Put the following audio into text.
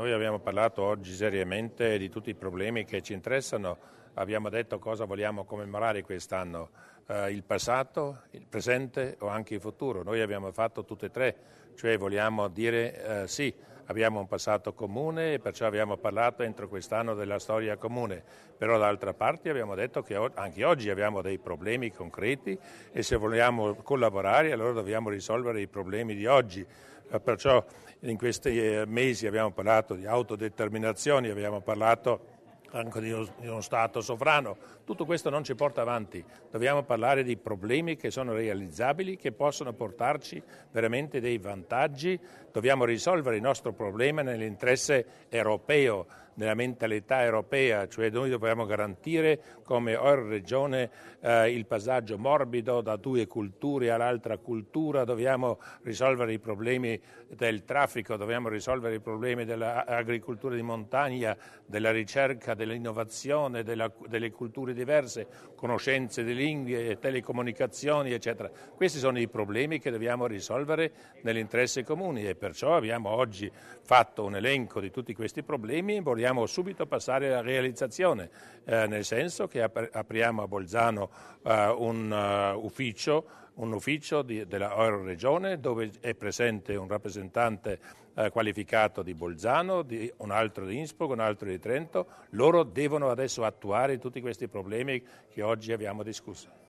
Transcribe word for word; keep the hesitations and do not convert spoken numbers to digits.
noi abbiamo parlato oggi seriamente di tutti i problemi che ci interessano, abbiamo detto cosa vogliamo commemorare quest'anno, eh, il passato, il presente o anche il futuro. Noi abbiamo fatto tutte e tre, cioè vogliamo dire eh, sì, abbiamo un passato comune e perciò abbiamo parlato entro quest'anno della storia comune, però d'altra parte abbiamo detto che anche oggi abbiamo dei problemi concreti e se vogliamo collaborare allora dobbiamo risolvere i problemi di oggi. Perciò in questi mesi abbiamo parlato di autodeterminazione, abbiamo parlato anche di uno, di uno Stato sovrano. Tutto questo non ci porta avanti, dobbiamo parlare di problemi che sono realizzabili, che possono portarci veramente dei vantaggi, dobbiamo risolvere il nostro problema nell'interesse europeo, nella mentalità europea, cioè noi dobbiamo garantire come Euro-regione eh, il passaggio morbido da due culture all'altra cultura, dobbiamo risolvere i problemi del traffico, dobbiamo risolvere i problemi dell'agricoltura di montagna, della ricerca, dell'innovazione, della, delle culture diverse, conoscenze di lingue, telecomunicazioni, eccetera. Questi sono i problemi che dobbiamo risolvere nell'interesse comune e perciò abbiamo oggi fatto un elenco di tutti questi problemi e vogliamo subito passare alla realizzazione, eh, nel senso che ap- apriamo a Bolzano eh, un uh, ufficio, un ufficio di, della Euro-regione dove è presente un rappresentante eh, qualificato di Bolzano, di, un altro di Innsbruck, un altro di Trento. Loro devono adesso attuare tutti questi problemi che oggi abbiamo discusso.